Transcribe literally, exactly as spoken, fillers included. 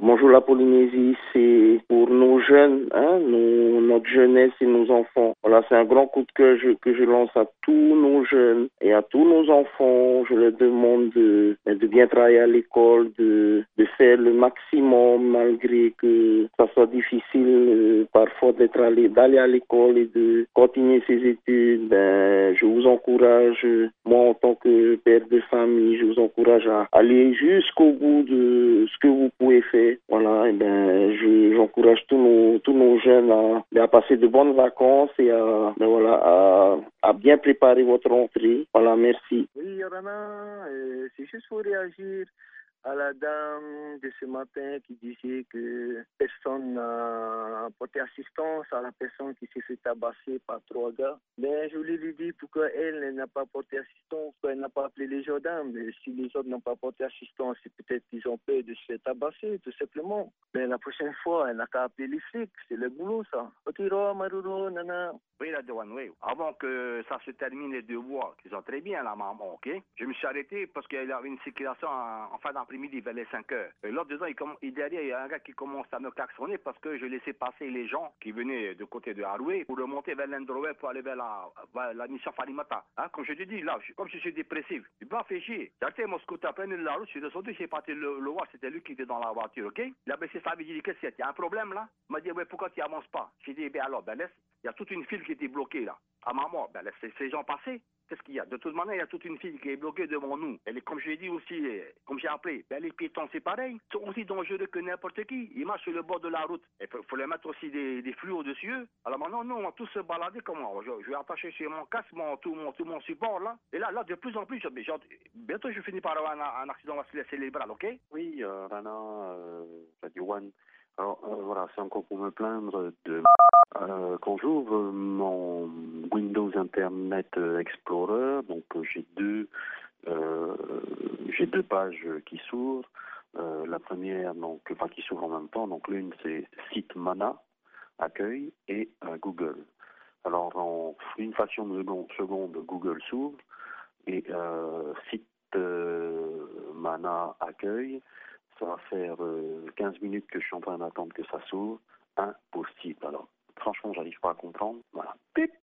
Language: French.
Bonjour la Polynésie, c'est pour nos jeunes, hein, nos- notre jeunesse et nos enfants. Voilà, c'est un grand coup de cœur je- que je lance à tous nos jeunes et à tous nos enfants. Je leur demande de, de bien travailler à l'école, de, de faire le maximum malgré que ça soit difficile euh, parfois d'être allé, d'aller à l'école et de continuer ses études. Ben, je vous encourage, euh, moi en tant que père de famille, je vous encourage à aller jusqu'au bout de ce que vous pouvez faire. Voilà, et ben, je, j'encourage tous nos, tous nos jeunes à, ben, à passer de bonnes vacances et à, ben, voilà, à, à bien préparer votre rentrée. Voilà, merci. Oui, Rana, euh, c'est juste pour réagir à la dame de ce matin qui disait que personne n'a porté assistance à la personne qui s'est fait tabasser par trois gars. Mais je voulais lui dire pourquoi elle, elle n'a pas porté assistance, pourquoi elle n'a pas appelé les gendarmes. Mais si les autres n'ont pas porté assistance, c'est peut-être qu'ils ont peur de se faire tabasser, tout simplement. Mais la prochaine fois, elle n'a qu'à appeler les flics, c'est le boulot, ça. Otiro, Maruro, nana. Oui, la douane, oui. Avant que ça se termine les deux voies, qui sont très bien, la maman, ok? Je me suis arrêté parce qu'il y avait une circulation en, en fin d'après-midi vers les cinq heures. Et l'autre dedans, il, comm- il derrière, il y a un gars qui commence à me klaxonner parce que je laissais passer les gens qui venaient de côté de Haroué pour remonter vers l'Endrover pour aller vers la, vers la mission Falimata. Hein, comme je te dis, là, je- comme je suis dépressif, il m'a fait chier. J'ai arrêté mon scooter à plein de la route, je suis descendu, j'ai parti le, le voir, c'était lui qui était dans la voiture, ok? Il a baissé sa vie, j'ai dit, qu'est-ce qu'il y a? Il y a un problème là? Il m'a dit, ouais, pourquoi tu avances pas? J'ai dit, ben alors, ben laisse. Il y a toute une file qui était bloquée là. À ma mort, ben laisse ces gens passer. Qu'est-ce qu'il y a? De toute manière, il y a toute une file qui est bloquée devant nous. Elle est, comme je l'ai dit aussi, euh, comme j'ai appelé, ben les piétons, c'est pareil. Ils sont aussi dangereux que n'importe qui. Ils marchent sur le bord de la route. Il faut, faut leur mettre aussi des, des fluos dessus. Eux. Alors maintenant, nous, on va tous se balader comment? Je, je vais attacher sur mon casque, mon, tout, mon, tout mon support là. Et là, là, de plus en plus, je, je, bientôt je finis par avoir un, un accident vasculaire cérébral, ok? Oui, euh, Rana, euh, Radio One. Alors euh, voilà, c'est encore pour me plaindre de... Euh, quand j'ouvre mon Windows Internet Explorer, donc euh, j'ai deux, euh, j'ai deux pages qui s'ouvrent. Euh, la première, donc, enfin qui s'ouvre en même temps. Donc l'une c'est site Mana, accueil, et euh, Google. Alors en une fraction de seconde, seconde Google s'ouvre et euh, site euh, Mana accueil. Ça va faire euh, quinze minutes que je suis en train d'attendre que ça s'ouvre. Impossible. Alors, franchement, j'arrive pas à comprendre. Voilà. Pip.